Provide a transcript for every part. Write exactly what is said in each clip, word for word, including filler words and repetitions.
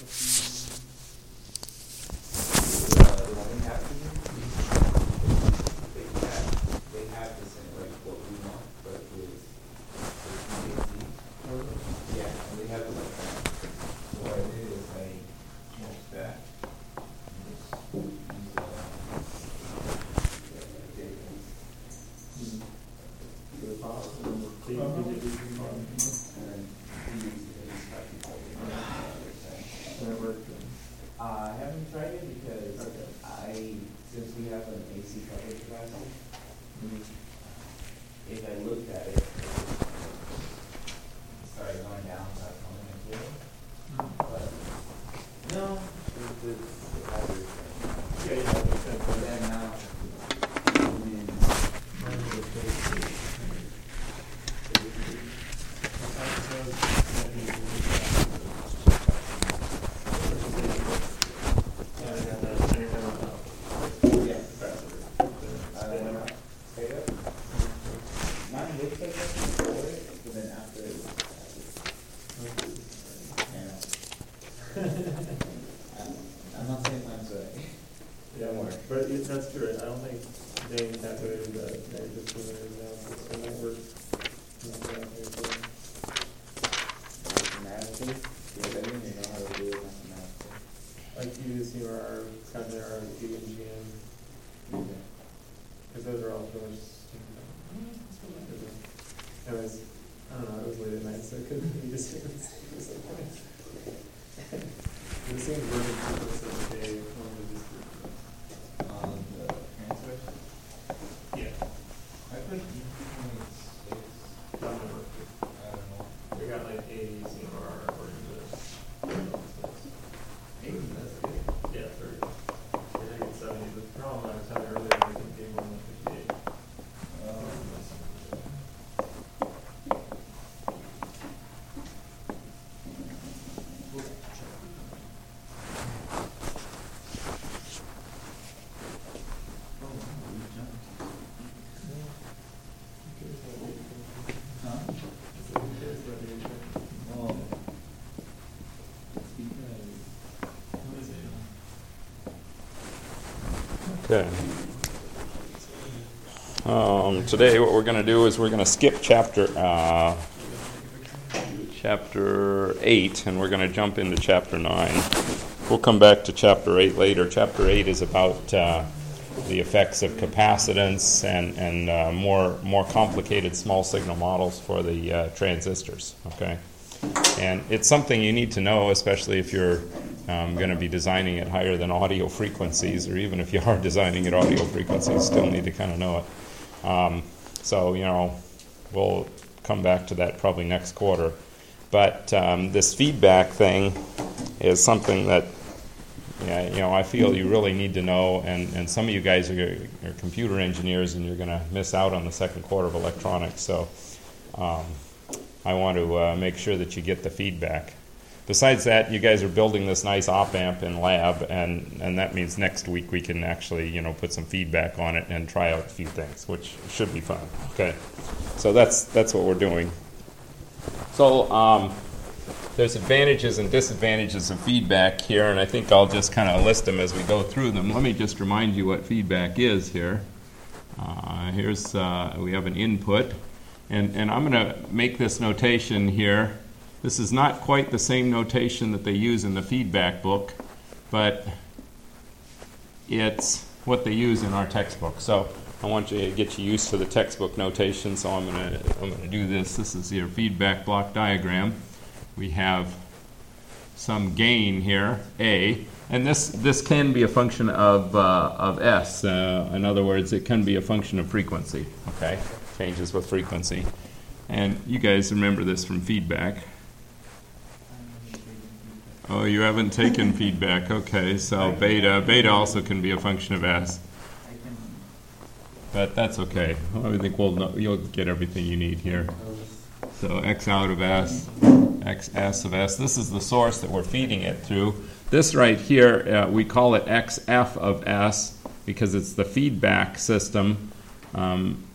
Uh, I haven't tried it because okay. I, since we have an A C coverage capacity, mm-hmm. if I looked at it, it started going down, started coming into it. Mm-hmm. But no, it's the battery. Yeah, yeah, that makes sense. But then now, I mean, But it, that's true. I don't think Dane calculated that negative two hundred analysis, so that works. Mathematically? Yeah, I didn't even know how to do it mathematically. Like you use your R, calculate R, G, and G M. Because those are all really anyways, I don't know, it was late at night, so I couldn't really just hear this at some point. The same version of this is okay on the district. On the transfer? Yeah. I think you can six. I don't know. I don't know. We got like eighty C M R according to this. eighty, that's good. Yeah, thirty. We're going to get seventy. The problem I was having earlier, we can be one fifty-eight. Okay. Um, today what we're going to do is we're going to skip chapter uh, chapter eight, and we're going to jump into chapter nine. We'll come back to chapter eight later. Chapter eight is about uh, the effects of capacitance and, and uh, more, more complicated small signal models for the uh, transistors. Okay, and it's something you need to know, especially if you're Um, going to be designing at higher than audio frequencies, or even if you are designing at audio frequencies, still need to kind of know it. Um, so, you know, we'll come back to that probably next quarter. But um, this feedback thing is something that, yeah, you know, I feel you really need to know, and, and some of you guys are, are computer engineers, and you're going to miss out on the second quarter of electronics. So um, I want to uh, make sure that you get the feedback. Besides that, you guys are building this nice op-amp in lab, and, and that means next week we can actually, you know, put some feedback on it and try out a few things, which should be fun. Okay, so that's that's what we're doing. So um, there's advantages and disadvantages of feedback here, and I think I'll just kind of list them as we go through them. Let me just remind you what feedback is here. Uh, here's uh, we have an input, and and I'm going to make this notation here. This is not quite the same notation that they use in the feedback book, but it's what they use in our textbook. So I want you to get you used to the textbook notation, so I'm going to I'm going to do this. This is your feedback block diagram. We have some gain here, A, and this this can be a function of uh, of S. Uh, in other words, it can be a function of frequency. Okay, changes with frequency, and you guys remember this from feedback. Oh, you haven't taken feedback. Okay, so beta. Beta also can be a function of S. But that's okay. I think we'll know, you'll get everything you need here. So X out of S, X S of S. This is the source that we're feeding it through. This right here, uh, we call it X F of S because it's the feedback system. Um,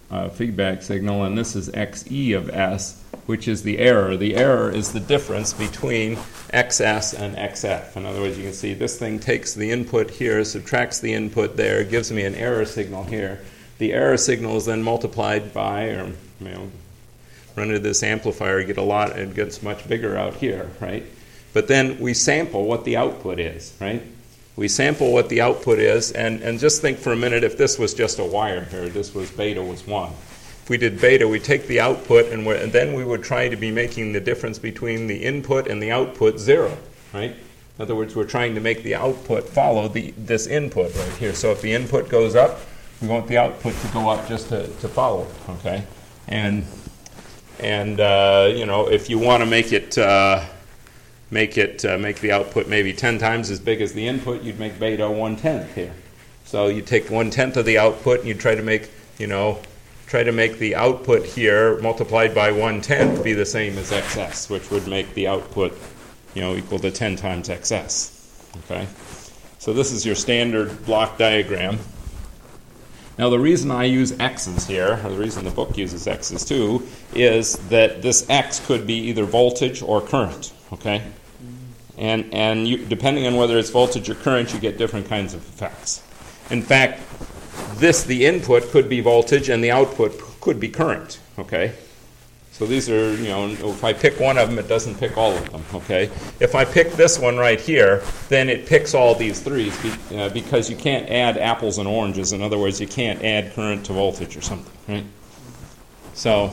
uh, feedback signal, and this is xe of s, which is the error. The error is the difference between xs and xf. In other words, you can see this thing takes the input here, subtracts the input there, gives me an error signal here. The error signal is then multiplied by, or you know, run into this amplifier, get a lot, it gets much bigger out here, right? But then we sample what the output is, right? We sample what the output is, and, and just think for a minute if this was just a wire here, this was beta was one. If we did beta, we take the output, and, and then we would try to be making the difference between the input and the output zero, right? In other words, we're trying to make the output follow the, this input right here. So if the input goes up, we want the output to go up just to, to follow it, okay? And, and uh, you know, if you want to make it... Uh, make it uh, make the output maybe ten times as big as the input, you'd make beta one-tenth here. So you take one-tenth of the output and you try to make, you know, try to make the output here multiplied by one-tenth be the same as xs, which would make the output, you know, equal to ten times xs. Okay? So this is your standard block diagram. Now the reason I use x's here, or the reason the book uses x's too, is that this x could be either voltage or current. Okay, and and you, depending on whether it's voltage or current, you get different kinds of effects. In fact, this the input could be voltage, and the output could be current. Okay, so these are, you know, if I pick one of them, it doesn't pick all of them. Okay, if I pick this one right here, then it picks all these threes be, uh, because you can't add apples and oranges. In other words, you can't add current to voltage or something, right? So,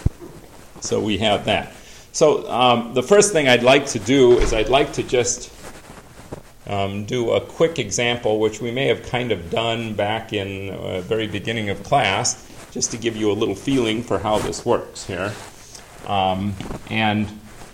so we have that. So um, the first thing I'd like to do is I'd like to just um, do a quick example, which we may have kind of done back in the uh, very beginning of class, just to give you a little feeling for how this works here. Um, and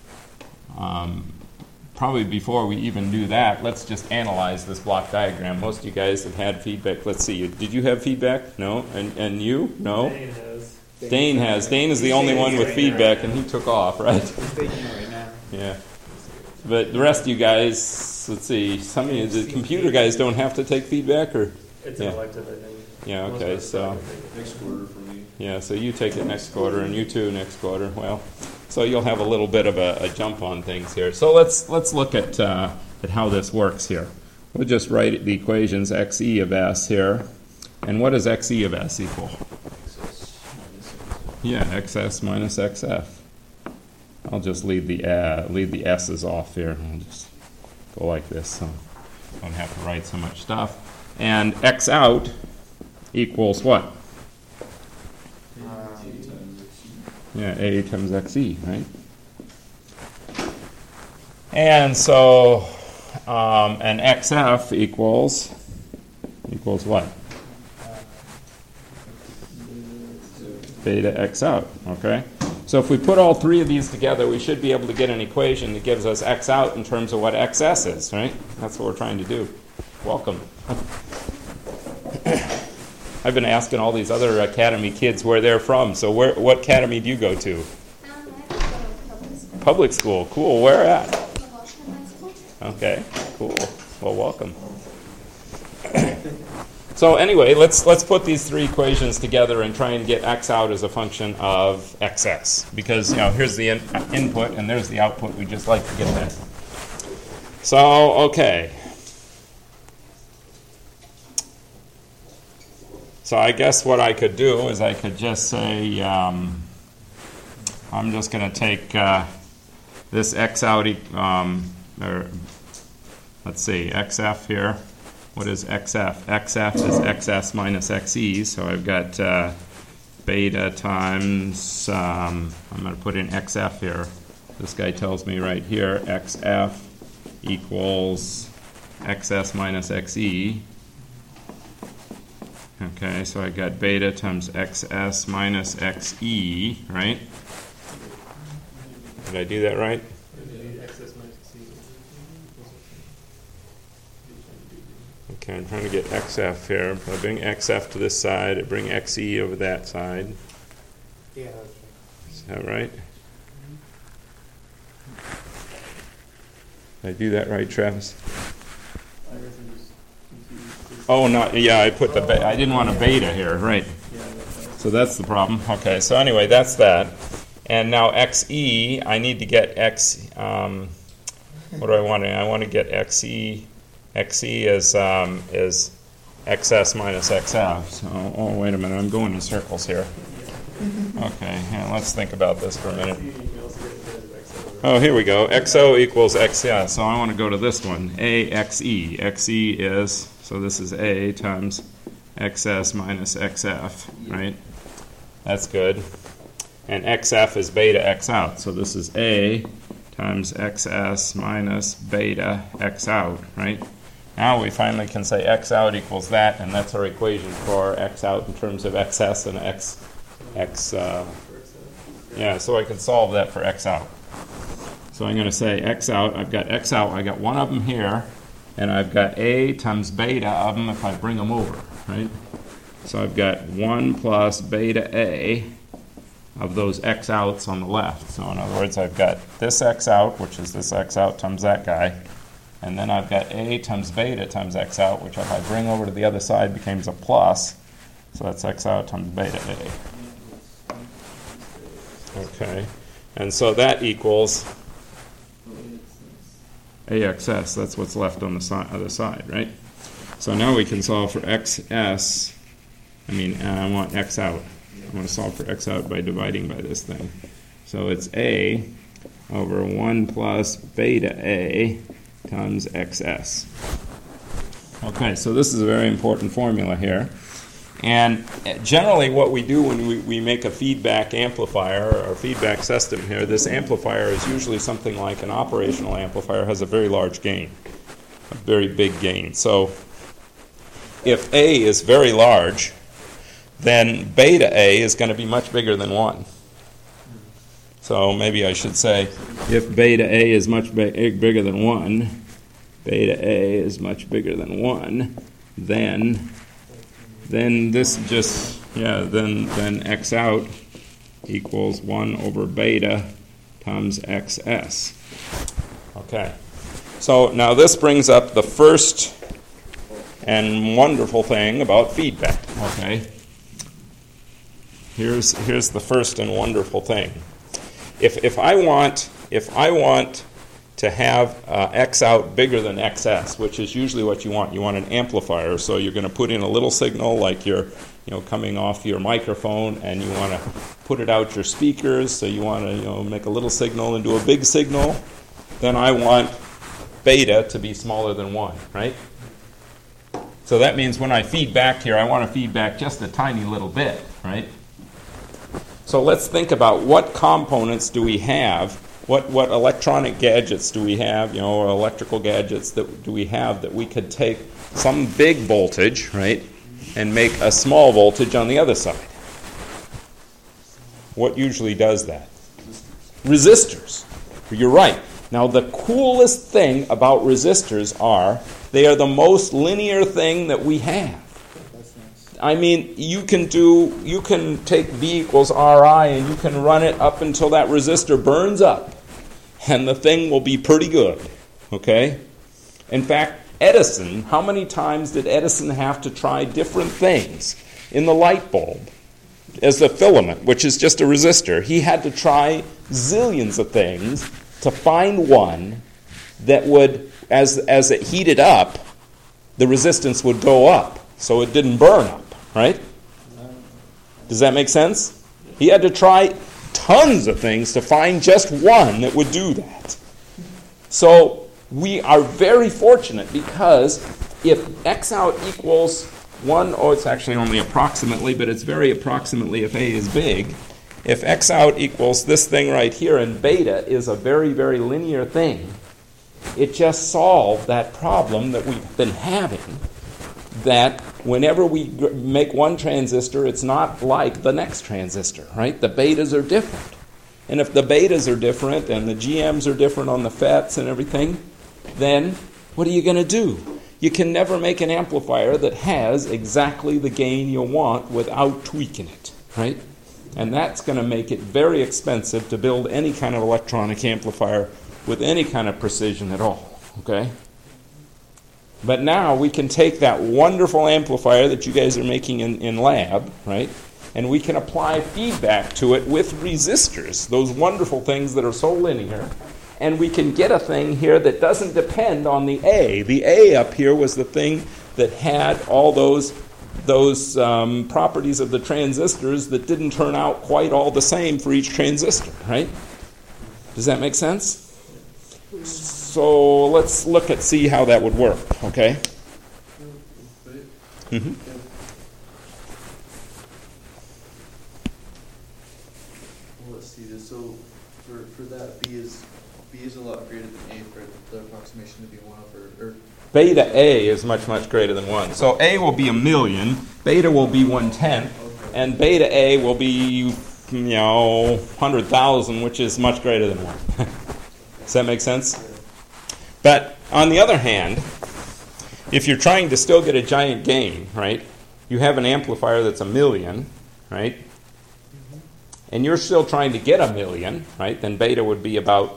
um, probably before we even do that, let's just analyze this block diagram. Most of you guys have had feedback. Let's see. Did you have feedback? No? And, and you? No? Dane has. Dane has. Dane is the only one with feedback, and he took off, right? He's taking it right now. Yeah. But the rest of you guys, let's see, some of you, the computer guys don't have to take feedback, or? It's Yeah. an elective, I think. Yeah, Most okay, of us so, don't take it. Next quarter for me. yeah, so you take it next quarter, and you too next quarter. Well, so you'll have a little bit of a, a jump on things here. So let's let's look at uh, at how this works here. We'll just write the equations xe of s here. And what does xe of s equal? Yeah, xs minus xf. I'll just leave the uh, leave the s's off here. I'll just go like this, so I don't have to write so much stuff. And x out equals what? Yeah, a times xe, right? And so, um, and xf equals equals what? Beta x out, okay? So if we put all three of these together, we should be able to get an equation that gives us x out in terms of what xs is, right? That's what we're trying to do. Welcome. I've been asking all these other academy kids where they're from. So where, what academy do you go to? Um, I have to go to public school. Public school. Cool. Where at? Washington High School. Okay. Cool. Well, welcome. So anyway, let's let's put these three equations together and try and get x out as a function of xs. Because, you know, here's the in, input and there's the output. We just like to get that. So, okay. So I guess what I could do is I could just say, um, I'm just going to take uh, this x out, um, or let's see, xf here. What is xf? xf is xs minus xe, so I've got uh, beta times, um, I'm going to put in xf here. This guy tells me right here, xf equals xs minus xe. Okay, so I got beta times xs minus xe, right? Did I do that right? Okay, I'm trying to get xf here. If I bring xf to this side, I bring xe over that side. Yeah, Is that right? Did I do that right, Travis? I guess I'm just confused. Oh, no, yeah, I put the, be- I didn't want a beta here, right. Yeah, I got that. So that's the problem. Okay, so anyway, that's that. And now xe, I need to get x, um, what do I want to, I want to get xe, xe is, um, is xs minus xf. So, oh, wait a minute, I'm going in circles here. Okay, yeah, let's think about this for a minute. Oh, here we go. Xo equals xs. So I want to go to this one. A xe. Xe is, so this is A times xs minus xf, right? That's good. And xf is beta x out. So this is A times xs minus beta x out, right? Now we finally can say x out equals that, and that's our equation for x out in terms of xs and x, x, uh, yeah, so I can solve that for x out. So I'm going to say x out, I've got x out, I got one of them here, and I've got A times beta of them if I bring them over, right? So I've got one plus beta A of those x outs on the left. So in other words, I've got this x out, which is this x out times that guy, and then I've got A times beta times x out, which if I bring over to the other side becomes a plus. So that's x out times beta A. Okay. And so that equals A X S. That's what's left on the si- other side, right? So now we can solve for X S. I mean, and I want X out. I want to solve for X out by dividing by this thing. So it's A over one plus beta A times X S. Okay, so this is a very important formula here. And generally what we do when we, we make a feedback amplifier or feedback system here, this amplifier is usually something like an operational amplifier, has a very large gain, a very big gain. So if A is very large, then beta A is going to be much bigger than one. So maybe I should say if beta A is much big, bigger than one, beta A is much bigger than one, then then this just, yeah, then, then x out equals one over beta times xs. Okay. So now this brings up the first and wonderful thing about feedback. Okay. Here's here's the first and wonderful thing. If if I want if I want to have uh, x out bigger than xs, which is usually what you want. You want an amplifier, so you're going to put in a little signal like you're, you know, coming off your microphone, and you want to put it out your speakers, so you want to, you know, make a little signal into a big signal. Then I want beta to be smaller than one, right? So that means when I feed back here, I want to feed back just a tiny little bit, right? So let's think about what components do we have. What what electronic gadgets do we have, you know, or electrical gadgets that do we have that we could take some big voltage, right, and make a small voltage on the other side? What usually does that? Resistors. You're right. Now, the coolest thing about resistors are they are the most linear thing that we have. I mean, you can do, you can take V equals R I and you can run it up until that resistor burns up, and the thing will be pretty good, okay? In fact, Edison, how many times did Edison have to try different things in the light bulb as the filament, which is just a resistor? He had to try zillions of things to find one that would, as, as it heated up, the resistance would go up, so it didn't burn up. Right? Does that make sense? He had to try tons of things to find just one that would do that. So we are very fortunate because if x out equals one, oh, it's actually only approximately, but it's very approximately if A is big. If x out equals this thing right here and beta is a very, very linear thing, it just solved that problem that we've been having, that whenever we g- make one transistor, it's not like the next transistor, right? The betas are different. And if the betas are different and the G Ms are different on the FETs and everything, then what are you going to do? You can never make an amplifier that has exactly the gain you want without tweaking it, right? And that's going to make it very expensive to build any kind of electronic amplifier with any kind of precision at all, okay? But now we can take that wonderful amplifier that you guys are making in, in lab, right, and we can apply feedback to it with resistors, those wonderful things that are so linear, and we can get a thing here that doesn't depend on the A. The A up here was the thing that had all those those um, properties of the transistors that didn't turn out quite all the same for each transistor, right? Does that make sense? So let's look at see how that would work, okay? Mm-hmm. Well, let's see this. So for, for that, B is B is a lot greater than A for the approximation to be one over. Or Beta A is much, much greater than one. So A will be a million, beta will be one-tenth, and beta A will be, you know, one hundred thousand, which is much greater than one. Does that make sense? But on the other hand, if you're trying to still get a giant gain, right, you have an amplifier that's a million, right, and you're still trying to get a million, right, then beta would be about,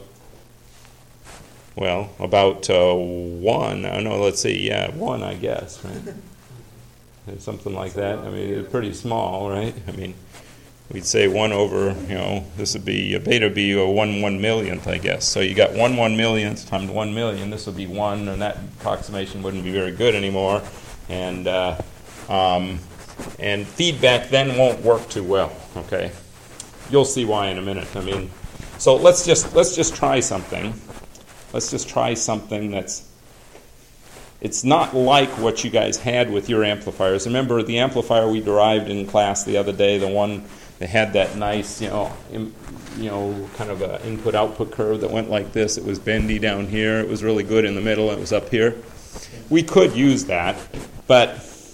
well, about uh, one. I know, let's see, yeah, one, I guess, right? Something like that. I mean, it's pretty small, right? I mean, we'd say one over, you know, this would be, a beta would be a one one millionth, I guess. So you got one one millionth times one million. This would be one, and that approximation wouldn't be very good anymore. And uh, um, and feedback then won't work too well. Okay, you'll see why in a minute. I mean, so let's just let's just try something. Let's just try something that's. It's not like what you guys had with your amplifiers. Remember the amplifier we derived in class the other day, the one that had that nice, you know, im, you know, kind of an input-output curve that went like this. It was bendy down here. It was really good in the middle. It was up here. We could use that, but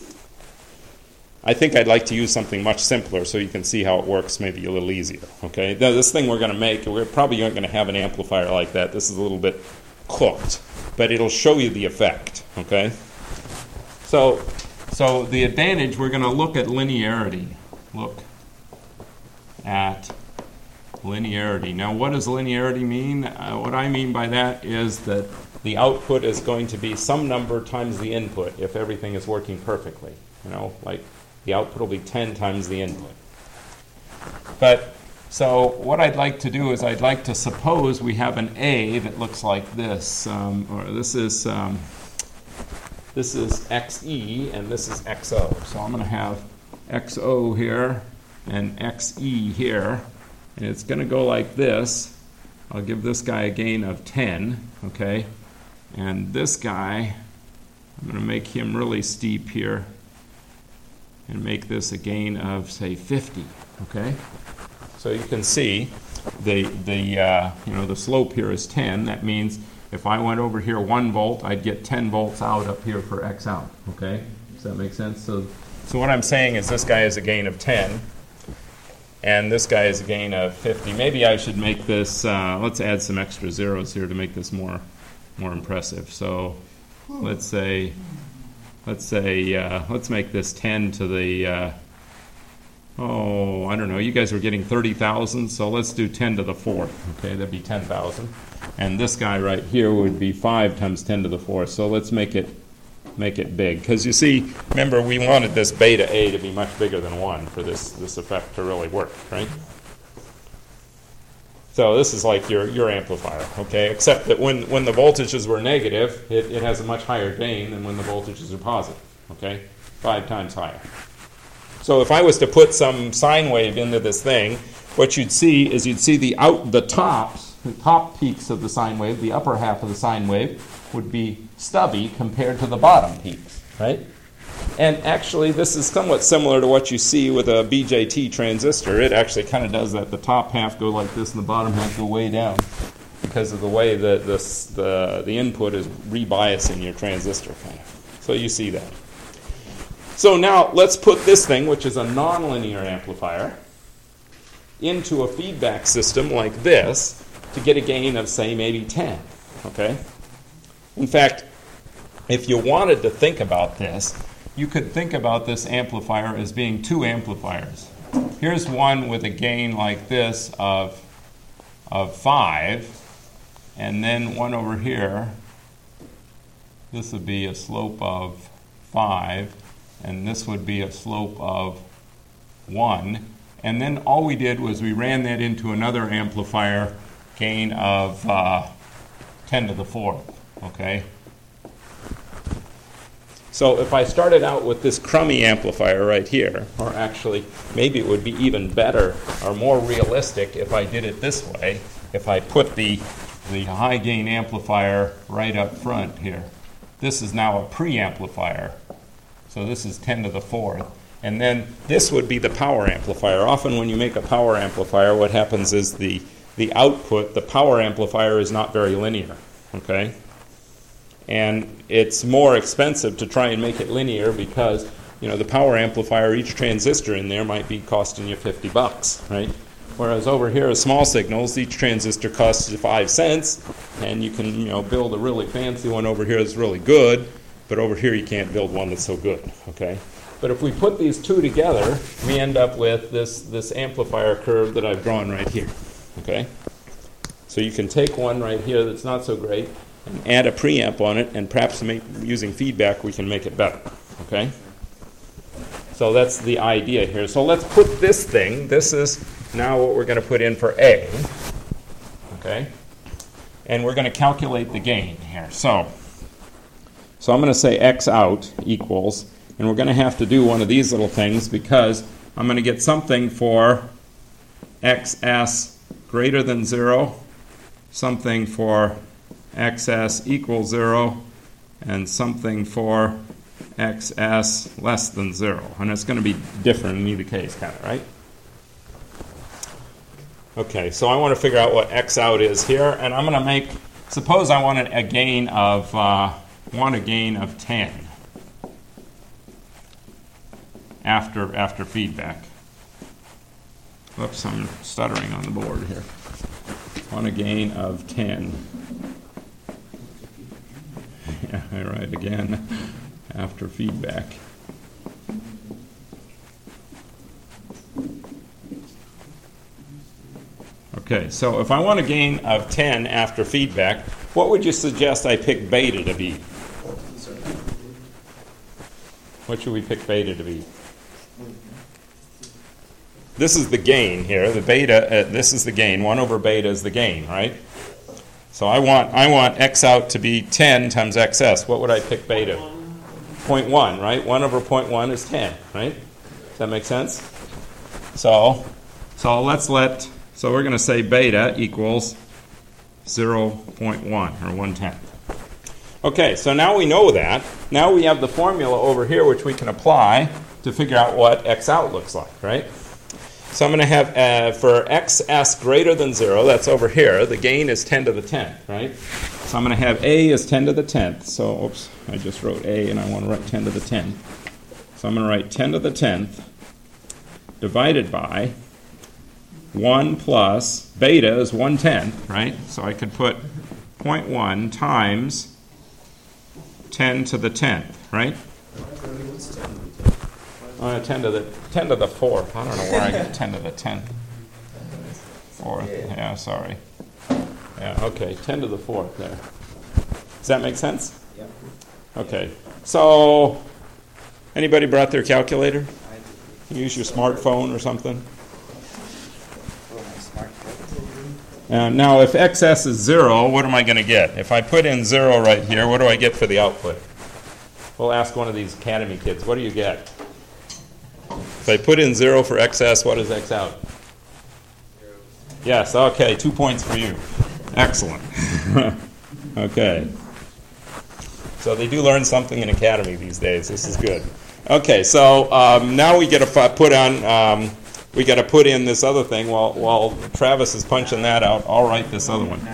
I think I'd like to use something much simpler so you can see how it works maybe a little easier. Okay, now, this thing we're going to make, we're probably aren't going to have an amplifier like that. This is a little bit cooked, but it'll show you the effect. Okay, so so the advantage, we're going to look at linearity. Look at linearity. Now, what does linearity mean? Uh, what I mean by that is that the output is going to be some number times the input if everything is working perfectly. You know, like the output will be ten times the input. But, so what I'd like to do is I'd like to suppose we have an A that looks like this, um, or this is um, this is X E and this is X O. So I'm going to have X O here and X E here, and it's going to go like this. I'll give this guy a gain of ten, okay? And this guy, I'm going to make him really steep here and make this a gain of, say, fifty, okay? So you can see the, the uh, you know, the slope here is ten. That means if I went over here one volt, I'd get ten volts out up here for X out, okay? Does that make sense? So, so what I'm saying is this guy is a gain of ten, and this guy is a gain of fifty. Maybe I should make this, uh, let's add some extra zeros here to make this more, more impressive. So let's say, let's say, uh, let's make this ten to the, uh, oh, I don't know, you guys were getting thirty thousand, so let's do ten to the fourth, okay, that'd be ten thousand. And this guy right here would be five times ten to the fourth, so let's make it make it big. Because you see, remember, we wanted this beta A to be much bigger than one for this, this effect to really work, right? So this is like your, your amplifier, okay, except that when, when the voltages were negative, it, it has a much higher gain than when the voltages are positive, okay, five times higher. So if I was to put some sine wave into this thing, what you'd see is you'd see the out the tops, the top peaks of the sine wave, the upper half of the sine wave would be stubby compared to the bottom peaks, right? And actually, this is somewhat similar to what you see with a B J T transistor. It actually kind of does that. The top half go like this, and the bottom half go way down because of the way that this, the the input is rebiasing your transistor, kind of. So you see that. So now let's put this thing, which is a nonlinear amplifier, into a feedback system like this to get a gain of, say, maybe ten. Okay? In fact, if you wanted to think about this, you could think about this amplifier as being two amplifiers. Here's one with a gain like this of, of five, and then one over here. This would be a slope of five, and this would be a slope of one. And then all we did was we ran that into another amplifier gain of uh, ten to the fourth, okay? So if I started out with this crummy amplifier right here, or actually maybe it would be even better or more realistic if I did it this way, if I put the, the high gain amplifier right up front here. This is now a preamplifier. So this is ten to the fourth. And then this would be the power amplifier. Often when you make a power amplifier, what happens is the, the output, the power amplifier is not very linear, okay? And it's more expensive to try and make it linear because, you know, the power amplifier, each transistor in there might be costing you fifty bucks, right? Whereas over here, at small signals, each transistor costs you five cents, and you can, you know, build a really fancy one over here that's really good, but over here you can't build one that's so good, okay? But if we put these two together, we end up with this, this amplifier curve that I've drawn right here, okay? So you can take one right here that's not so great, and add a preamp on it, and perhaps make, using feedback we can make it better, okay? So that's the idea here. So let's put this thing, this is now what we're going to put in for A, okay? And we're going to calculate the gain here. So, so I'm going to say X out equals, and we're going to have to do one of these little things because I'm going to get something for X S greater than zero, something for X S equals zero, and something for X S less than zero. And it's going to be different in either case, kind of, right? Okay, so I want to figure out what X out is here, and I'm going to make, suppose I want a gain of, uh, want a gain of ten after, after feedback. Whoops, I'm stuttering on the board here. Want a gain of ten. Yeah, I write again after feedback. Okay, so if I want a gain of ten after feedback, what would you suggest I pick beta to be? What should we pick beta to be? This is the gain here. The beta, uh, this is the gain. one over beta is the gain, right? So I want I want X out to be ten times X S. What would I pick beta? zero point one, right? one over zero point one is ten, right? Does that make sense? So, so let's let, so we're going to say beta equals zero point one, or one tenth. Okay, so now we know that. Now we have the formula over here which we can apply to figure out what X out looks like, right? So I'm going to have, uh, for X S greater than zero, that's over here, the gain is ten to the tenth, right? So I'm going to have A is ten to the tenth. So, oops, I just wrote A and I want to write ten to the tenth. So I'm going to write ten to the tenth divided by one plus beta is one tenth, right? So I could put zero point one times ten to the tenth, right? Uh, ten to the ten to the fourth. I don't know where I get ten to the tenth. Fourth. Yeah, sorry. Yeah, okay. Ten to the fourth there. Does that make sense? Yep. Okay. So, anybody brought their calculator? You use your smartphone or something. Uh, now, if X S is zero, what am I going to get? If I put in zero right here, what do I get for the output? We'll ask one of these Academy kids. What do you get? If I put in zero for X S, what is X out? Zero. Yes, okay, two points for you. Excellent. Okay. So they do learn something in Academy these days. This is good. Okay, so um, now we get to put on, um, we got to put in this other thing while while Travis is punching that out. I'll write this other one.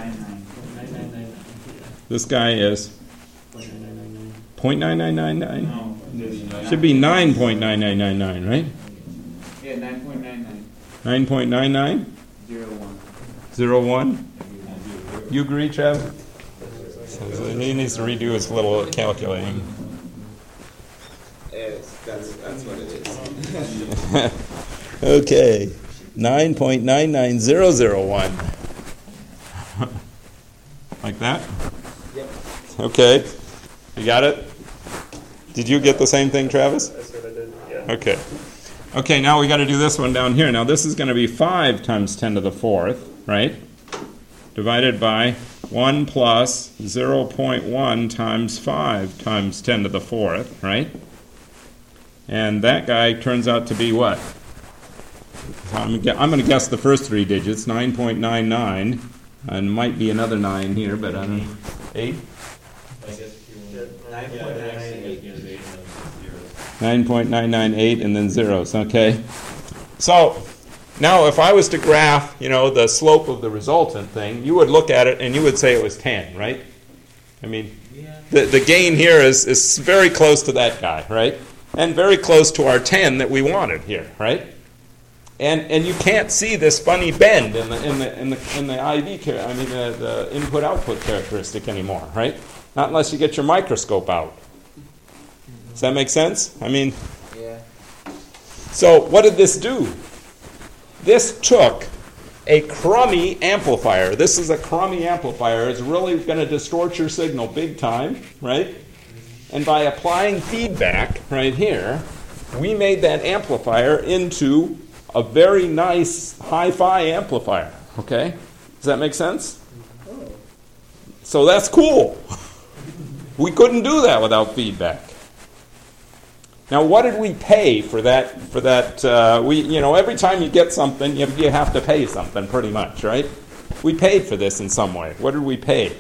This guy is zero point nine nine nine nine. Should be nine point nine nine nine nine, right? Yeah, nine point nine nine. nine point nine nine? Zero one. Zero one? You agree, Trev? So he needs to redo his little calculating. Yes, that's, that's what it is. Okay. nine point nine nine zero zero one. Like that? Yep. Okay. You got it? Did you get the same thing, Travis? That's what I did, yeah. Okay. Okay, now we got to do this one down here. Now this is going to be five times ten to the fourth, right? Divided by one plus zero point one times five times ten to the fourth, right? And that guy turns out to be what? I'm going to guess the first three digits, nine point nine nine, and might be another nine here, but I don't know. eight? I guess if you want nine point nine nine eight. nine point nine nine eight and then zeros, okay? So now if I was to graph, you know, the slope of the resultant thing, you would look at it and you would say it was ten, right? I mean, Yeah. the, the gain here is, is very close to that guy, right? And very close to our ten that we wanted here, right? And and you can't see this funny bend in the in the in the in the I V char- I mean the, the input output characteristic anymore, right? Not unless you get your microscope out. Does that make sense? I mean, Yeah. so what did this do? This took a crummy amplifier. This is a crummy amplifier. It's really going to distort your signal big time, right? And by applying feedback right here, we made that amplifier into a very nice hi-fi amplifier, okay? Does that make sense? So that's cool. We couldn't do that without feedback. Now, what did we pay for that? For that, uh, we, you know, every time you get something, you, you have to pay something, pretty much, right? We paid for this in some way. What did we pay?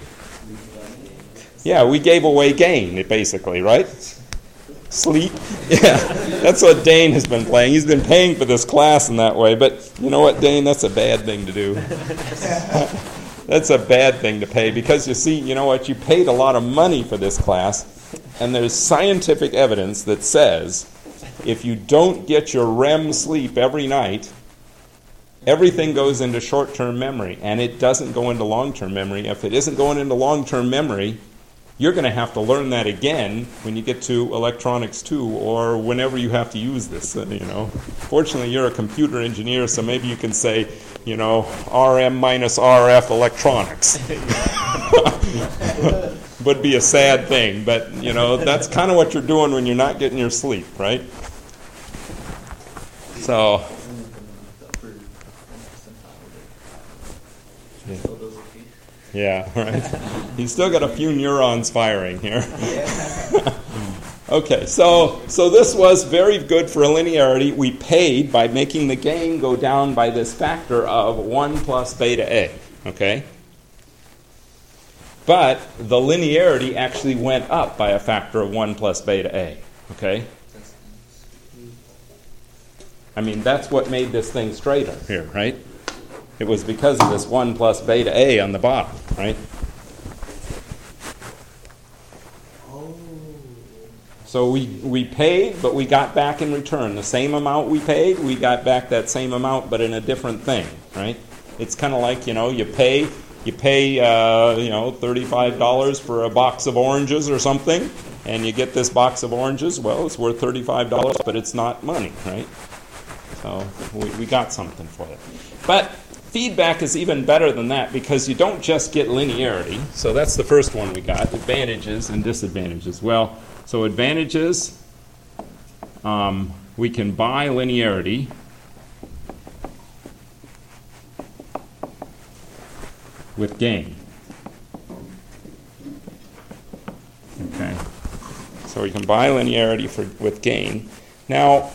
Yeah, we gave away gain, basically, right? Sleep. Yeah, that's what Dane has been playing. He's been paying for this class in that way. But you know what, Dane? That's a bad thing to do. That's a bad thing to pay because you see, you know what? You paid a lot of money for this class. And there's scientific evidence that says if you don't get your R E M sleep every night, everything goes into short-term memory, and it doesn't go into long-term memory. If it isn't going into long-term memory, you're going to have to learn that again when you get to electronics two or whenever you have to use this, uh, you know. Fortunately, you're a computer engineer, so maybe you can say, you know, R M minus R F electronics. Would be a sad thing, but you know that's kind of what you're doing when you're not getting your sleep, right? So, yeah, right. He's still got a few neurons firing here. Okay, so so this was very good for linearity. We paid by making the gain go down by this factor of one plus beta A. Okay. But the linearity actually went up by a factor of one plus beta A, okay? I mean, that's what made this thing straighter here, right? It was because of this one plus beta A on the bottom, right? So we, we paid, but we got back in return. The same amount we paid, we got back that same amount, but in a different thing, right? It's kind of like, you know, you pay... You pay, uh, you know, thirty-five dollars for a box of oranges or something, and you get this box of oranges. Well, it's worth thirty-five dollars, but it's not money, right? So we, we got something for it. But feedback is even better than that because you don't just get linearity. So that's the first one we got, advantages and disadvantages. Well, so advantages, um, we can buy linearity. With gain. Okay. So we can buy linearity for with gain. Now,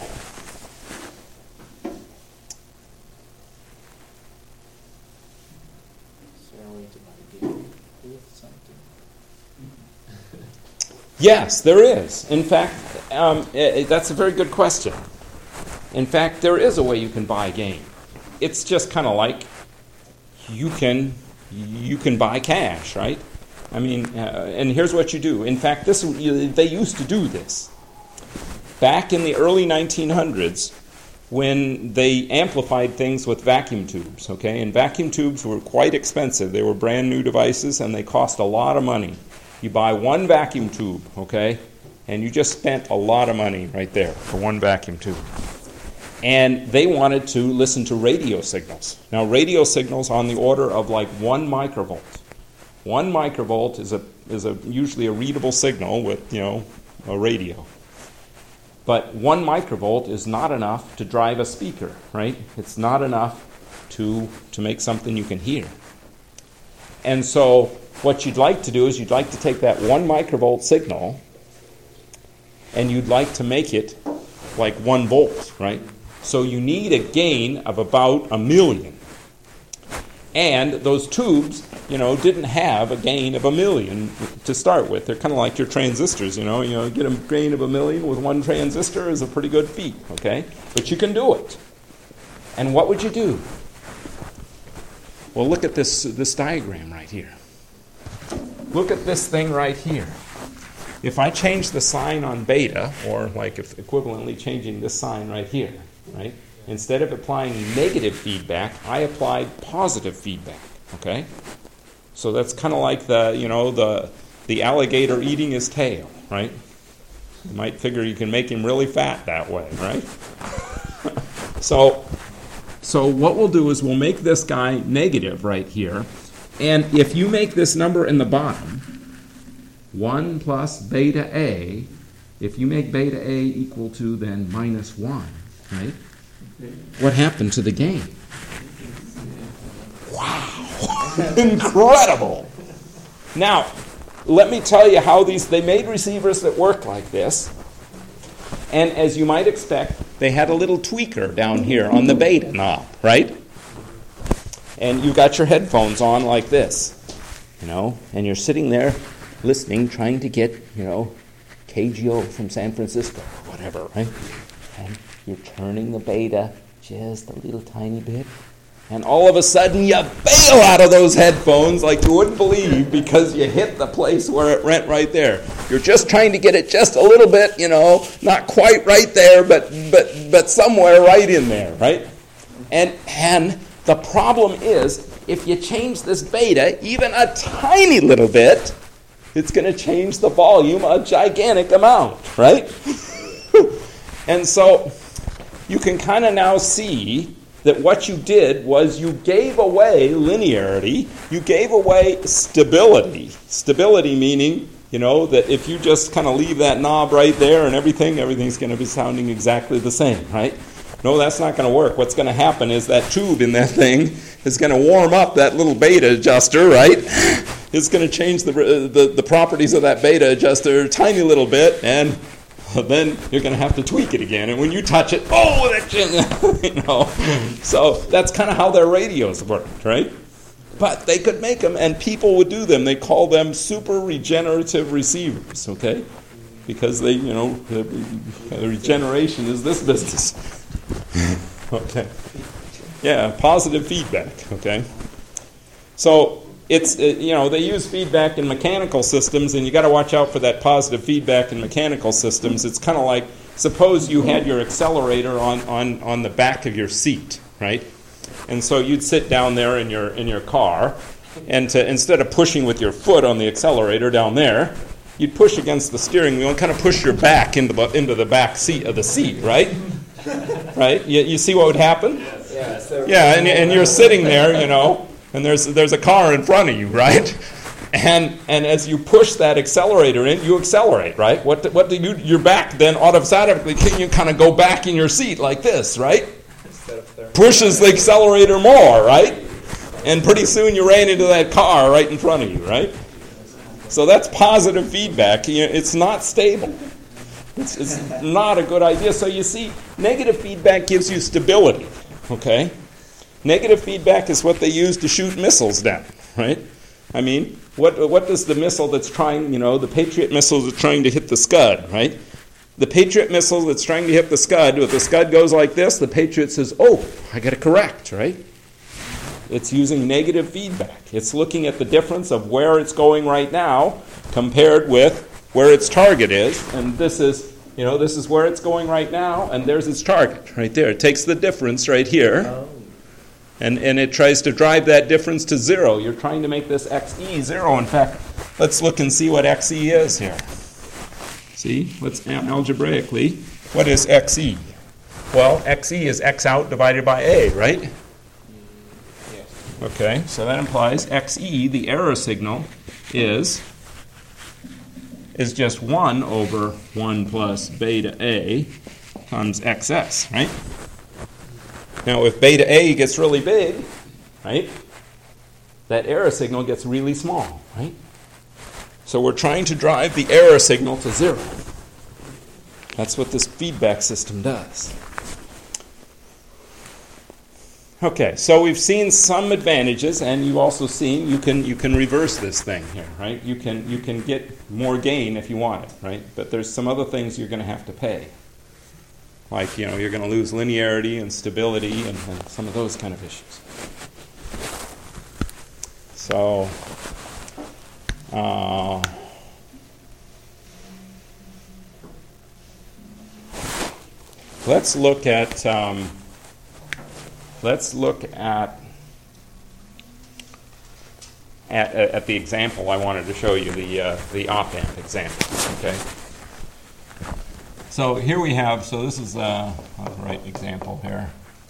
yes, there is. In fact, um, it, that's a very good question. In fact, there is a way you can buy gain. It's just kind of like you can you can buy cash, right? I mean, uh, and here's what you do. In fact, this they used to do this back in the early nineteen hundreds when they amplified things with vacuum tubes. Okay, and vacuum tubes were quite expensive. They were brand new devices, and they cost a lot of money. You buy one vacuum tube, okay, and you just spent a lot of money right there for one vacuum tube. And they wanted to listen to radio signals. Now, radio signals on the order of like one microvolt. One microvolt is a is a usually a readable signal with, you know, a radio. But one microvolt is not enough to drive a speaker, right? It's not enough to, to make something you can hear. And so what you'd like to do is you'd like to take that one microvolt signal and you'd like to make it like one volt, right? So you need a gain of about a million. And those tubes, you know, didn't have a gain of a million to start with. They're kind of like your transistors, you know. You know, get a gain of a million with one transistor is a pretty good feat, okay? But you can do it. And what would you do? Well, look at this, this diagram right here. Look at this thing right here. If I change the sign on beta, or like if equivalently changing this sign right here, right? Instead of applying negative feedback, I applied positive feedback, okay? So that's kind of like the, you know, the the alligator eating his tail, right? You might figure you can make him really fat that way, right? so, so what we'll do is we'll make this guy negative right here, and if you make this number in the bottom, one plus beta A, if you make beta A equal to then minus one, right? What happened to the gain? Wow! Incredible! Now, let me tell you how these, they made receivers that work like this, and as you might expect, they had a little tweaker down here on the beta knob, right? And you got your headphones on like this, you know, and you're sitting there listening, trying to get, you know, K G O from San Francisco, or whatever, right? And you're turning the beta just a little tiny bit, and all of a sudden you bail out of those headphones like you wouldn't believe because you hit the place where it went right there. You're just trying to get it just a little bit, you know, not quite right there, but but but somewhere right in there, right? And and the problem is, if you change this beta even a tiny little bit, it's going to change the volume a gigantic amount, right? And so you can kind of now see that what you did was you gave away linearity, you gave away stability. Stability meaning, you know, that if you just kind of leave that knob right there and everything, everything's going to be sounding exactly the same, right? No, that's not going to work. What's going to happen is that tube in that thing is going to warm up that little beta adjuster, right? It's going to change the, the the properties of that beta adjuster a tiny little bit, and then you're going to have to tweak it again. And when you touch it, oh, that, you know. So that's kind of how their radios worked, right? But they could make them, and people would do them. They call them super regenerative receivers, okay? Because they, you know, the, the regeneration is this business. Okay. Yeah, positive feedback, okay? So it's, uh, you know, they use feedback in mechanical systems, and you got to watch out for that positive feedback in mechanical systems. It's kind of like, suppose you had your accelerator on, on, on the back of your seat, right? And so you'd sit down there in your in your car, and to, instead of pushing with your foot on the accelerator down there, you'd push against the steering wheel and kind of push your back into the, into the back seat of the seat, right? Right? You, you see what would happen? Yeah, so yeah, and, and you're sitting there, you know, and there's there's a car in front of you, right? And and as you push that accelerator in, you accelerate, right? What do, what do you, your back then automatically, you kind of go back in your seat like this, right? Pushes the accelerator more, right? And pretty soon you ran into that car right in front of you, right? So that's positive feedback. It's not stable. It's, it's not a good idea. So you see, negative feedback gives you stability, okay? Negative feedback is what they use to shoot missiles down, right? I mean, what what does the missile that's trying, you know, the Patriot missile that's trying to hit the Scud, right? The Patriot missile that's trying to hit the Scud, if the Scud goes like this, the Patriot says, oh, I got to correct, right? It's using negative feedback. It's looking at the difference of where it's going right now compared with where its target is. And this is, you know, this is where it's going right now, and there's its target right there. It takes the difference right here, Oh. and, and it tries to drive that difference to zero. You're trying to make this X E zero. In fact, let's look and see what X E is here. See, let's algebraically, what is X E? Well, X E is X out divided by A, right? Okay, so that implies X E, the error signal, is is just one over one plus beta A times X S, right? Now, if beta A gets really big, right, that error signal gets really small, right? So we're trying to drive the error signal to zero. That's what this feedback system does. Okay, so we've seen some advantages, and you've also seen you can you can reverse this thing here, right? You can you can get more gain if you want it, right? But there's some other things you're going to have to pay. Like, you know, you're going to lose linearity and stability and, and some of those kind of issues. So, uh, let's look at um, let's look at, at at the example I wanted to show you, the uh, the op-amp example. Okay. So here we have, so this is uh, the right example here.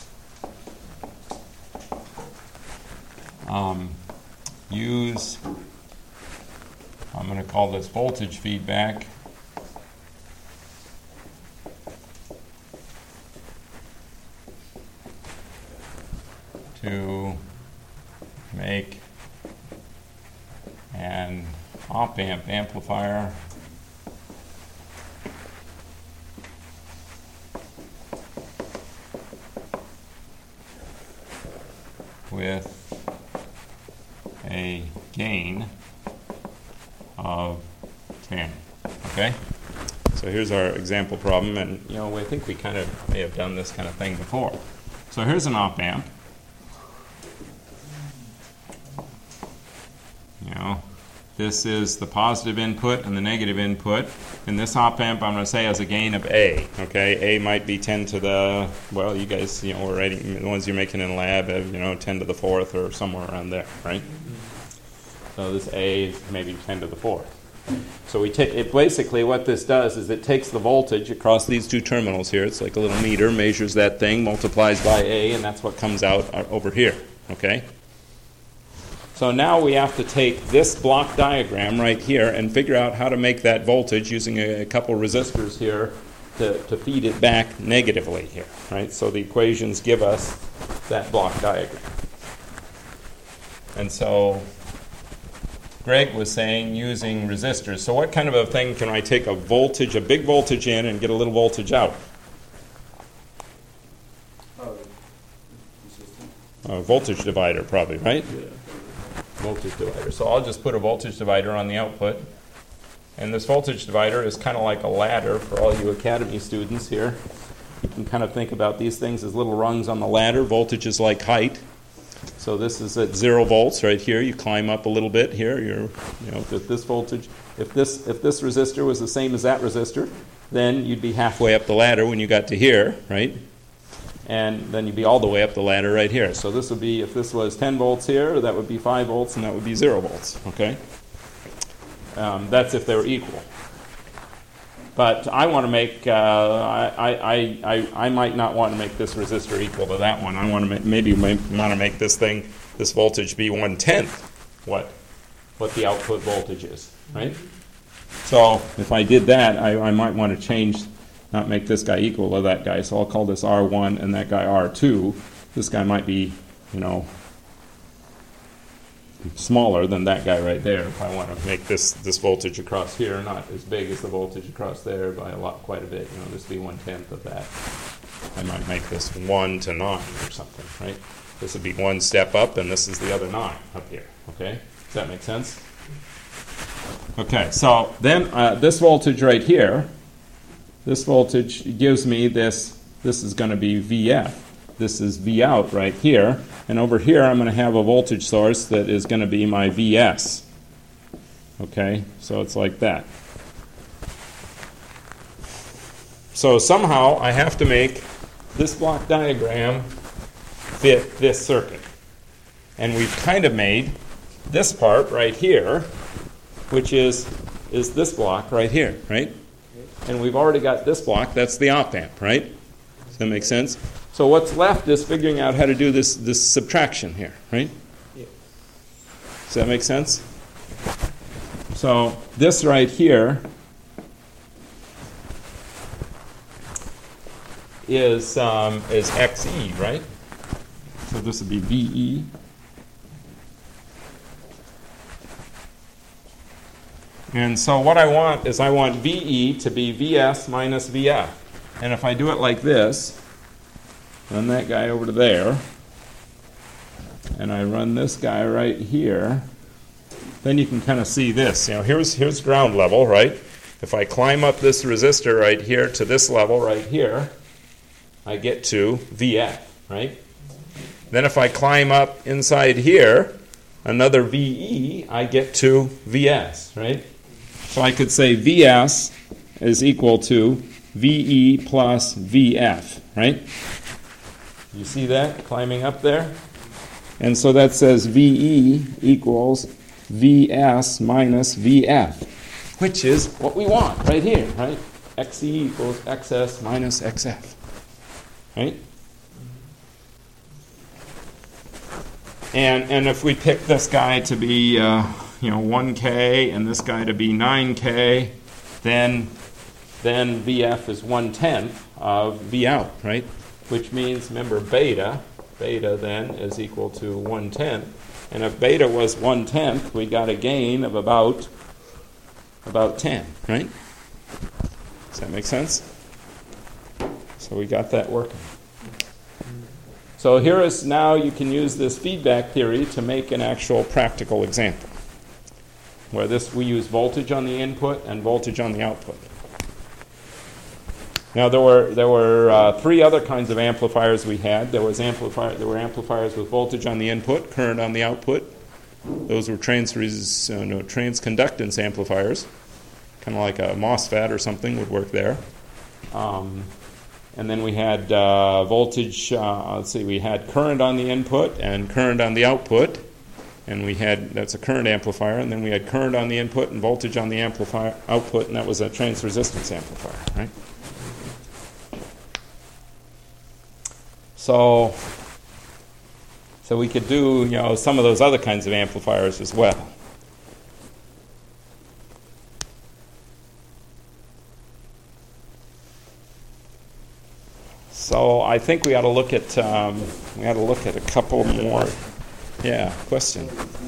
Um, use, I'm going to call this voltage feedback. To make an op-amp amplifier with a gain of ten. Okay? So here's our example problem, and you know, I think we kind of may have done this kind of thing before. So here's an op-amp. You know, this is the positive input and the negative input. And this op-amp, I'm going to say, has a gain of A. Okay, A might be ten to the, well, you guys, you know, we're writing, the ones you're making in lab have, you know, ten to the fourth or somewhere around there, right? So this A is maybe ten to the fourth. So we take it. Basically, what this does is it takes the voltage across these two terminals here. It's like a little meter, measures that thing, multiplies by A, and that's what comes out over here. Okay. So now we have to take this block diagram right here and figure out how to make that voltage using a, a couple resistors here to, to feed it back negatively here, right? So the equations give us that block diagram. And so Greg was saying using resistors. So what kind of a thing can I take a voltage, a big voltage in and get a little voltage out? Oh, resistant. A voltage divider probably, right? Yeah. Voltage divider. So I'll just put a voltage divider on the output. And this voltage divider is kind of like a ladder for all you academy students here. You can kind of think about these things as little rungs on the ladder. Voltage is like height. So this is at zero volts right here. You climb up a little bit here. You're, you know, if this voltage, if this if this resistor was the same as that resistor, then you'd be halfway up the ladder when you got to here, right? And then you'd be all the way up the ladder right here. So this would be, if this was ten volts here, that would be five volts, and that would be zero volts, okay? Um, that's if they were equal. But I want to make, uh, I, I, I, I might not want to make this resistor equal to that one. I want to make, maybe want to make this thing, this voltage be one-tenth what, what the output voltage is, right? So if I did that, I, I might want to change, not make this guy equal to that guy. So I'll call this R one and that guy R two. This guy might be, you know, smaller than that guy right there. If I want to make this this voltage across here not as big as the voltage across there by a lot, quite a bit. You know, this would be one tenth of that. I might make this one to nine or something, right? This would be one step up, and this is the other nine up here. Okay, does that make sense? Okay, so then uh, this voltage right here. This voltage gives me this, this is going to be V F. This is V out right here. And over here I'm going to have a voltage source that is going to be my V S. Okay, so it's like that. So somehow I have to make this block diagram fit this circuit. And we've kind of made this part right here, which is, is this block right here, right? And we've already got this block, that's the op-amp, right? Does that make sense? So what's left is figuring out how to do this, this subtraction here, right? Yeah. Does that make sense? So this right here is um, is X E, right? So this would be V E. And so what I want is I want V E to be V S minus V F. And if I do it like this, run that guy over to there, and I run this guy right here, then you can kind of see this. You know, here's here's ground level, right? If I climb up this resistor right here to this level right here, I get to V F, right? Then if I climb up inside here, another V E, I get to V S, right? So I could say V S is equal to V E plus V F, right? You see that climbing up there? And so that says V E equals V S minus V F, which is what we want right here, right? X E equals X S minus X F, right? And and if we pick this guy to be uh, you know one K and this guy to be nine K, then then V F is one tenth of V out, right? Which means, remember, beta, beta then is equal to one tenth. And if beta was one tenth, we got a gain of about, about ten, right? Does that make sense? So we got that working. So here is now you can use this feedback theory to make an actual practical example, where this we use voltage on the input and voltage on the output. Now there were there were uh, three other kinds of amplifiers we had. There was amplifier there were amplifiers with voltage on the input, current on the output. Those were trans uh, no, transconductance amplifiers, kind of like a MOSFET or something would work there. Um, and then we had uh, voltage. Uh, let's see, we had current on the input and current on the output, and we had that's a current amplifier. And then we had current on the input and voltage on the amplifier output, and that was a trans resistance amplifier, right? So, so we could do, you know, some of those other kinds of amplifiers as well. So I think we ought to look at um, we ought to look at a couple more. Yeah, question.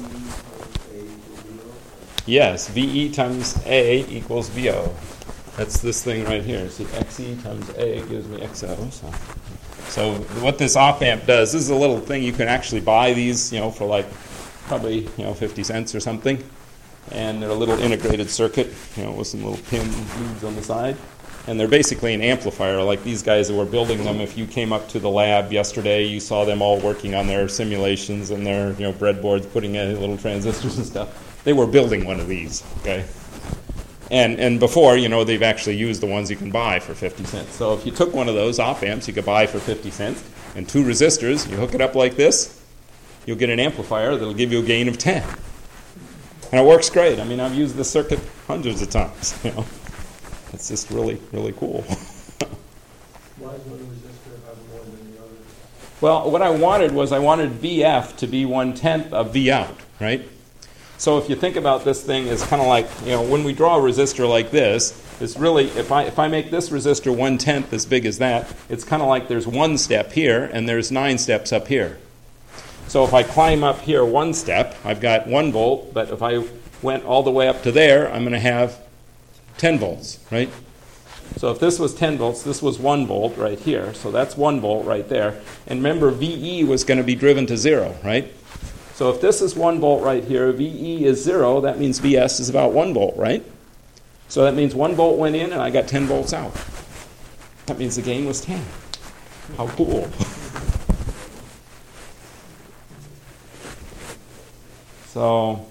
Yes, V E times A equals V O. That's this thing right here. See, X E times A gives me X O. So. So what this op amp does, this is a little thing you can actually buy these, you know, for like probably, you know, fifty cents or something. And they're a little integrated circuit, you know, with some little pin leads on the side. And they're basically an amplifier, like these guys that were building them. If you came up to the lab yesterday, you saw them all working on their simulations and their, you know, breadboards, putting in little transistors and stuff. They were building one of these, okay? And and before, you know, they've actually used the ones you can buy for fifty cents. So if you took one of those op amps you could buy for fifty cents and two resistors, you hook it up like this, you'll get an amplifier that'll give you a gain of ten. And it works great. I mean, I've used this circuit hundreds of times, you know. It's just really, really cool. Why does one resistor have more than the other? Well, what I wanted was I wanted V F to be one-tenth of V out, right? So if you think about this thing as kind of like, you know, when we draw a resistor like this, it's really, if I if I make this resistor one-tenth as big as that, it's kind of like there's one step here and there's nine steps up here. So if I climb up here one step, I've got one volt, but if I went all the way up to there, I'm going to have ten volts, right? So if this was ten volts, this was one volt right here. So that's one volt right there. And remember, V E was going to be driven to zero, right? So if this is one volt right here, V E is zero, that means V S is about one volt, right? So that means one volt went in and I got ten volts out. That means the gain was ten. How cool. So,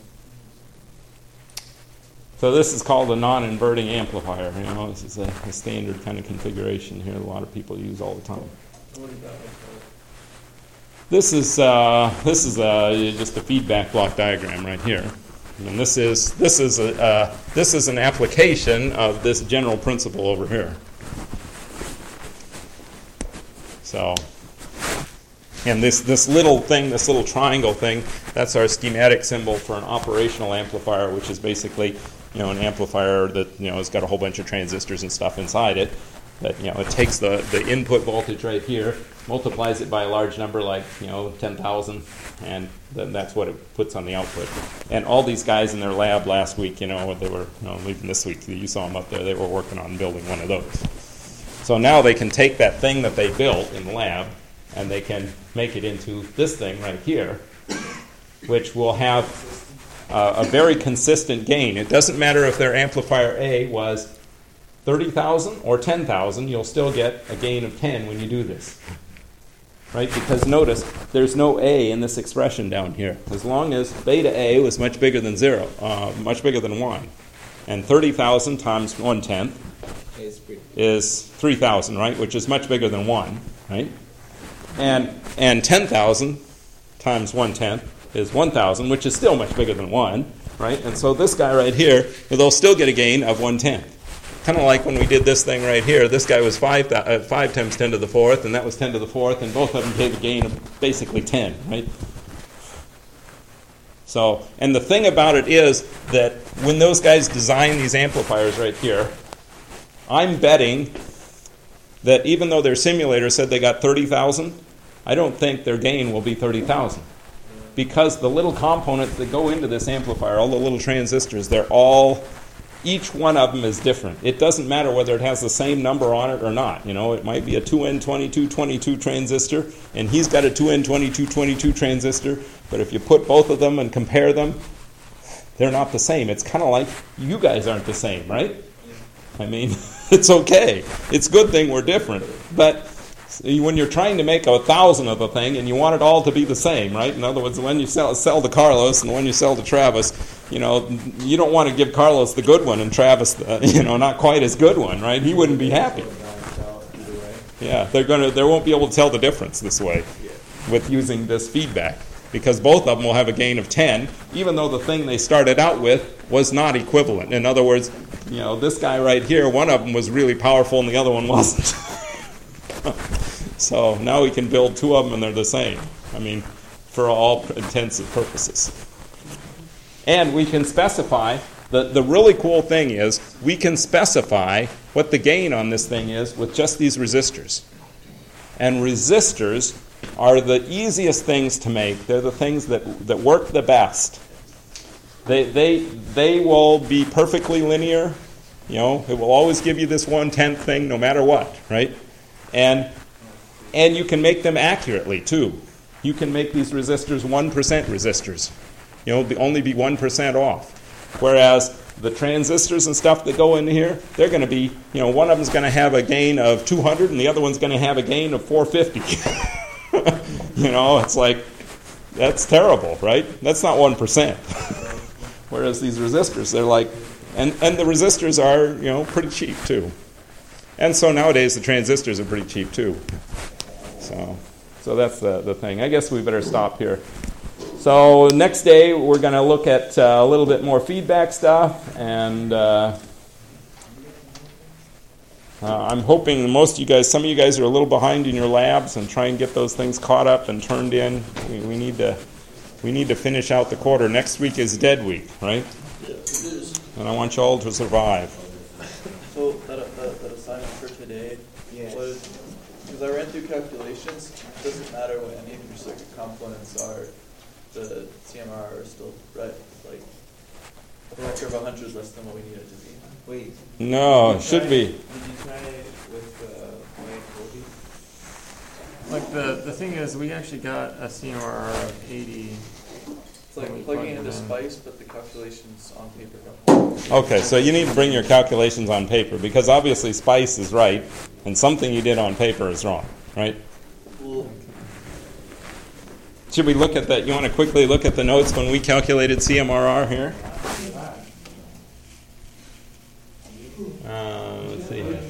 so this is called a non-inverting amplifier. You know, this is a, a standard kind of configuration here that a lot of people use all the time. What is that like? This is uh, this is uh, just a feedback block diagram right here, and this is this is a uh, this is an application of this general principle over here. So, and this this little thing, this little triangle thing, that's our schematic symbol for an operational amplifier, which is basically, you know, an amplifier that, you know, has got a whole bunch of transistors and stuff inside it. But, you know, it takes the, the input voltage right here, multiplies it by a large number like, you know, ten thousand, and then that's what it puts on the output. And all these guys in their lab last week, you know, they were, you know, even this week, you saw them up there, they were working on building one of those. So now they can take that thing that they built in the lab, and they can make it into this thing right here, which will have uh, a very consistent gain. It doesn't matter if their amplifier A was thirty thousand or ten thousand, you'll still get a gain of ten when you do this. Right? Because notice, there's no A in this expression down here. As long as beta A was much bigger than zero, uh, much bigger than one. And thirty thousand times one-tenth is three thousand, right? Which is much bigger than one, right? And and ten thousand times one-tenth is one thousand, which is still much bigger than one, right? And so this guy right here, they'll still get a gain of one-tenth. Kind of like when we did this thing right here. This guy was five, uh, five times ten to the fourth, and that was ten to the fourth, and both of them gave a gain of basically ten, right? So, and the thing about it is that when those guys design these amplifiers right here, I'm betting that even though their simulator said they got thirty thousand, I don't think their gain will be thirty thousand. Because the little components that go into this amplifier, all the little transistors, they're all... Each one of them is different. It doesn't matter whether it has the same number on it or not. You know, it might be a two N twenty-two twenty-two transistor, and he's got a two N twenty-two twenty-two transistor, but if you put both of them and compare them, they're not the same. It's kind of like you guys aren't the same, right? I mean, it's okay. It's a good thing we're different. But when you're trying to make a thousand of a thing and you want it all to be the same, right? In other words, when you sell, sell to Carlos and when you sell to Travis, you know, you don't want to give Carlos the good one and Travis, the, you know, not quite as good one, right? He wouldn't be happy. Yeah, they're gonna, they won't be able to tell the difference this way with using this feedback, because both of them will have a gain of ten, even though the thing they started out with was not equivalent. In other words, you know, this guy right here, one of them was really powerful and the other one wasn't. So now we can build two of them and they're the same. I mean, for all intents and purposes. And we can specify, the, the really cool thing is, we can specify what the gain on this thing is with just these resistors. And resistors are the easiest things to make. They're the things that, that work the best. They, they, they will be perfectly linear. You know, it will always give you this one-tenth thing no matter what, right? And and you can make them accurately, too. You can make these resistors one percent resistors. You know, be, only be one percent off. Whereas the transistors and stuff that go in here, they're going to be, you know, one of them's going to have a gain of two hundred and the other one's going to have a gain of four fifty. You know, it's like, that's terrible, right? That's not one percent. Whereas these resistors, they're like, and, and the resistors are, you know, pretty cheap, too. And so nowadays the transistors are pretty cheap, too. So so that's the, the thing. I guess we better stop here. So next day we're going to look at uh, a little bit more feedback stuff, and uh, uh, I'm hoping most of you guys, some of you guys are a little behind in your labs, and try and get those things caught up and turned in. We, we need to we need to finish out the quarter. Next week is dead week, right? Yeah, it is. And I want you all to survive. So that, that, that assignment for today was, because I ran through calculations, it doesn't matter what any of your circuit components are, the C M R are still right. Like, a factor of one hundred is less than what we need it to be. Wait. No, it should be. Did you try it with uh, White Goldie? Like the, the thing is, we actually got a C M R of eighty. It's when we like plugging plugged into it in. SPICE, but the calculations on paper don't. Okay, so you need to bring your calculations on paper, because obviously SPICE is right, and something you did on paper is wrong, right? Well, Should we look at that? You want to quickly look at the notes when we calculated C M R R here? Uh, let's see here.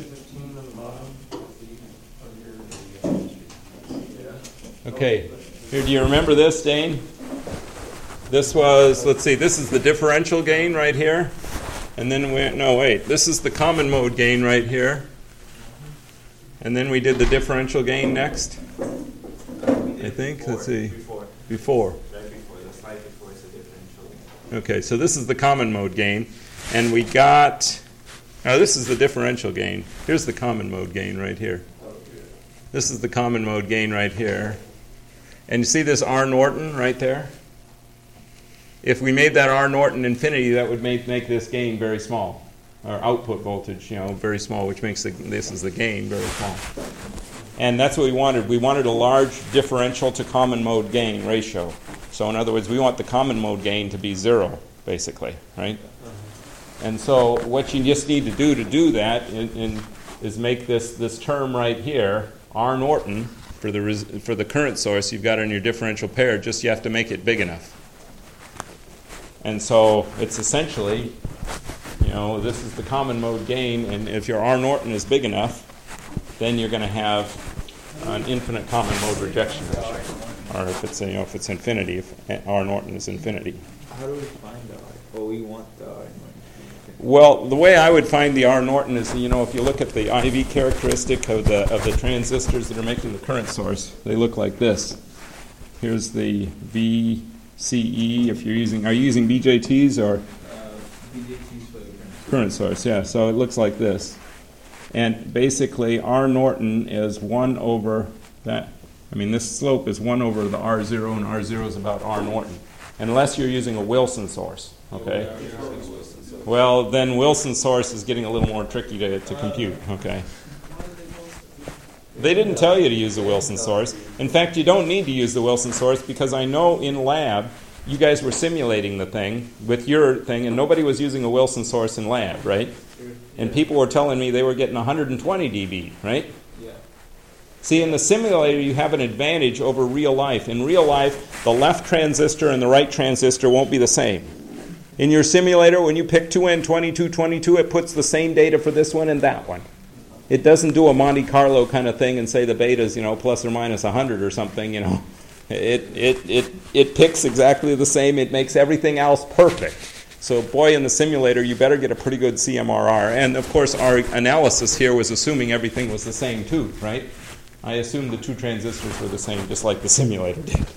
Okay, here, do you remember this, Dane? This was, let's see, this is the differential gain right here. And then we, no, wait, this is the common mode gain right here. And then we did the differential gain next. I think, Before, let's see. Before. Before. Right before, the slide before is a differential. Okay, so this is the common mode gain. And we got Now this is the differential gain. Here's the common mode gain right here. This is the common mode gain right here. And you see this R Norton right there? If we made that R Norton infinity, that would make, make this gain very small. Or output voltage, you know, very small, which makes the, this is the gain very small. And that's what we wanted. We wanted a large differential to common mode gain ratio. So in other words, we want the common mode gain to be zero, basically, right? And so what you just need to do to do that in, in, is make this, this term right here, R Norton, for the, res, for the current source you've got in your differential pair, just you have to make it big enough. And so it's essentially, you know, this is the common mode gain, and if your R Norton is big enough, then you're going to have an infinite common mode rejection ratio. Or if it's, you know, if it's infinity, if R Norton is infinity. How do we find the R? Well, we want the R Norton. Well, the way I would find the R Norton is, you know, if you look at the I V characteristic of the of the transistors that are making the current source, they look like this. Here's the V C E. If you're using, are you using B J Ts or? Uh, B J Ts for the current. Current source, yeah. So it looks like this. And basically, R Norton is one over that. I mean, this slope is one over the R zero, and R zero is about R Norton. Unless you're using a Wilson source, okay? Well, then Wilson source is getting a little more tricky to, to compute, okay? They didn't tell you to use the Wilson source. In fact, you don't need to use the Wilson source because I know in lab, you guys were simulating the thing with your thing, and nobody was using a Wilson source in lab, right? And people were telling me they were getting one hundred twenty D B, right? Yeah. See, in the simulator, you have an advantage over real life. In real life, the left transistor and the right transistor won't be the same. In your simulator, when you pick two N twenty-two twenty-two, it puts the same data for this one and that one. It doesn't do a Monte Carlo kind of thing and say the beta's, you know, plus or minus one hundred or something, you know. It, it, it, it picks exactly the same. It makes everything else perfect. So, boy, in the simulator, you better get a pretty good C M R R. And, of course, our analysis here was assuming everything was the same, too, right? I assumed the two transistors were the same, just like the simulator did.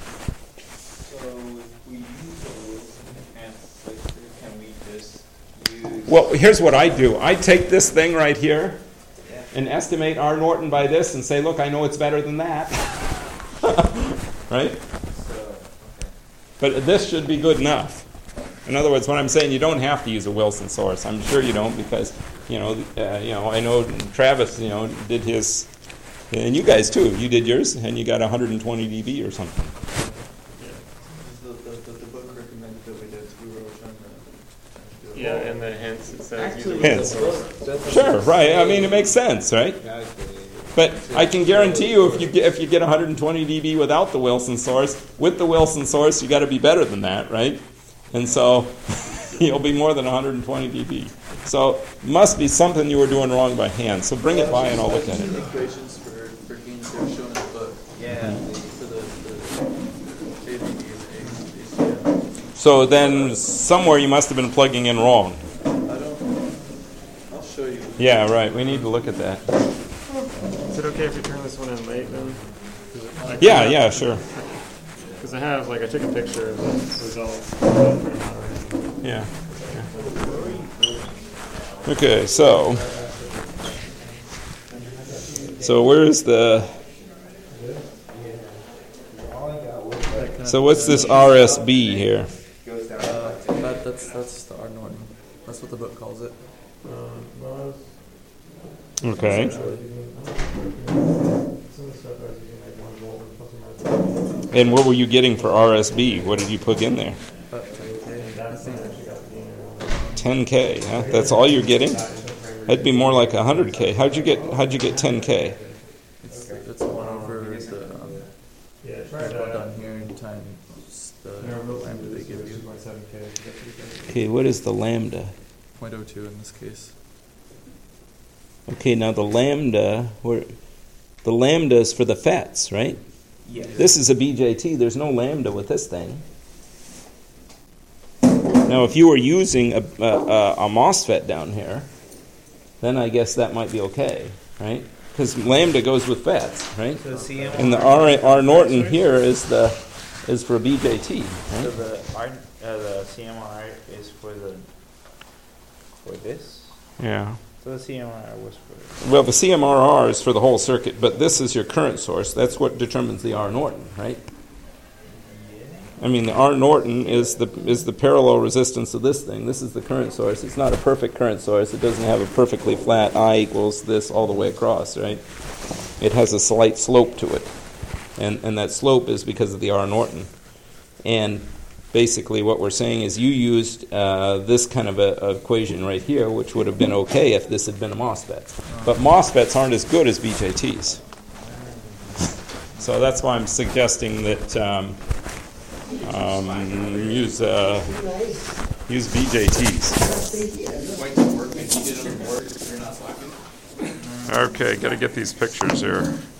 Well, here's what I do. I take this thing right here Yeah. and estimate R Norton by this and say, look, I know it's better than that. Right? So, okay. But this should be good enough. In other words, what I'm saying, you don't have to use a Wilson source. I'm sure you don't because, you know, uh, you know, I know Travis, you know, did his, and you guys too. You did yours, and you got one hundred twenty D B or something. The, the, the, the book recommended that we did, we were trying to do it. Yeah, and the hence it says Actually, use a Hence. source. Sure, right. I mean, it makes sense, right? But I can guarantee you, if you get, if you get one hundred twenty D B without the Wilson source, with the Wilson source, you got to be better than that, right? And so you'll be more than one hundred twenty D B. So must be something you were doing wrong by hand. So bring it by and I'll look at it. Equations for, for gains that are shown in the book. Yeah. For the, the A V Ds and A C M. So then somewhere you must have been plugging in wrong. I don't, I'll show you. Yeah, right. We need to look at that. Is it okay if we turn this one in late then? Yeah, yeah, sure. Because I have, like, I took a picture of the results. Yeah. Okay, so so where's the so what's this R S B here? Uh, that, that's that's the R Norton. That's what the book calls it. Okay. And what were you getting for R S B? What did you put in there? About ten K, I think. ten K. Huh? That's all you're getting? That'd be more like one hundred K. How'd you get How'd you get ten K? It's, it's one over the um, one down here in times the lambda they give you. Okay, what is the lambda? zero point zero two in this case. Okay, now the lambda, where the lambda is for the F E Ts, right? Yeah. This is a B J T. There's no lambda with this thing. Now, if you were using a, a, a MOSFET down here, then I guess that might be okay, right? Because lambda goes with F E Ts, right? So C M R And the R, R Norton here is the is for B J T, So right? the R, uh, the C M R is for the for this. Yeah. So So the C M R was for. Well, the C M R R is for the whole circuit, but this is your current source. That's what determines the R Norton, right? I mean, the R Norton is the is the parallel resistance of this thing. This is the current source. It's not a perfect current source. It doesn't have a perfectly flat I equals this all the way across, right? It has a slight slope to it. And and that slope is because of the R Norton. And basically what we're saying is you used uh, this kind of a, a equation right here, which would have been okay if this had been a MOSFET. But MOSFETs aren't as good as B J Ts. So that's why I'm suggesting that um, um, use uh, use B J Ts. Okay, got to get these pictures here.